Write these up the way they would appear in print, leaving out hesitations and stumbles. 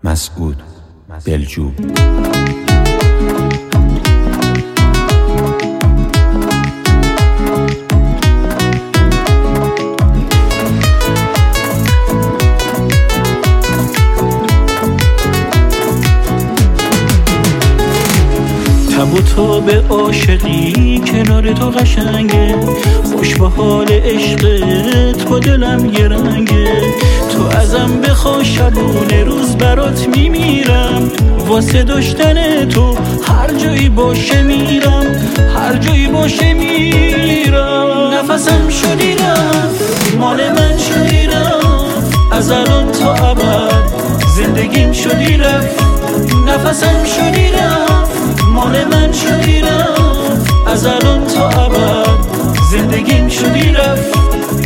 مسعود دلجو. تب و تاب عاشقی کنار تو قشنگه، خوش به حال عشقت با دلم یه رنگه. تو ازم بخوا شبونه روز برات میمیرم، واسه داشتن تو هر جایی باشه میرم، هر جایی باشه میرم. نفسم شدی رفت، مال من شدی رفت، از الان تا ابد زندگیم شدی رفت. نفسم شدی رفت، مال من شدی رفت، از الان تا ابد زندگیم شدی رفت.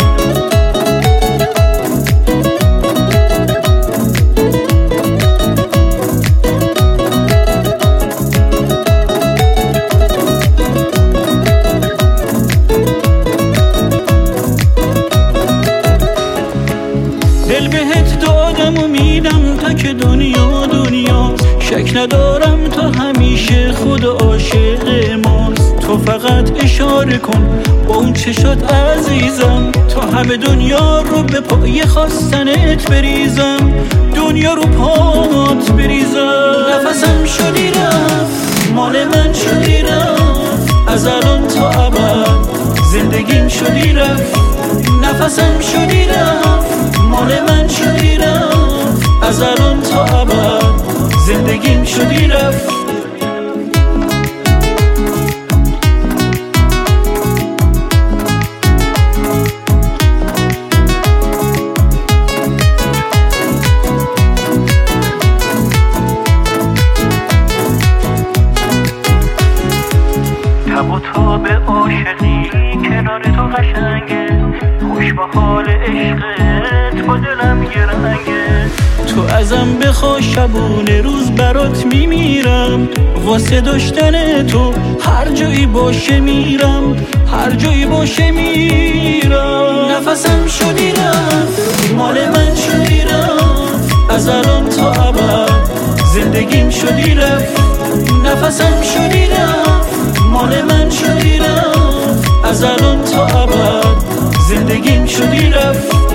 دل بهت دادم و میدم تا که دنیا دنیاست، شک ندارم تا همیشه خود عاشق ماست. تو فقط اشاره کن با اون چشات عزیزم، تا همه دنیا رو به پای خواستنت بریزم، دنیا رو پات بریزم. نفسم شدی رفت، مال من شدی رفت، از الان تا ابد زندگیم شدی رفت. نفسم شدی رفت، مال من شدی رفت، از الان تا ابد زندگیم شدی رفت. تب و تاب عاشقی کنار تو قشنگه، خوش به حال عشقت با دلم یه رنگه. تو ازم بخوا شبونه روز برات میمیرم، واسه داشتن تو هر جایی باشه میرم، هر جایی باشه میرم. نفسم شدی رفت، مال من شدی رفت، از الان تا ابد زندگیم شدی رفت. نفسم شدی رفت، مال من شدی رفت، از الان تا ابد زندگیم شدی رفت.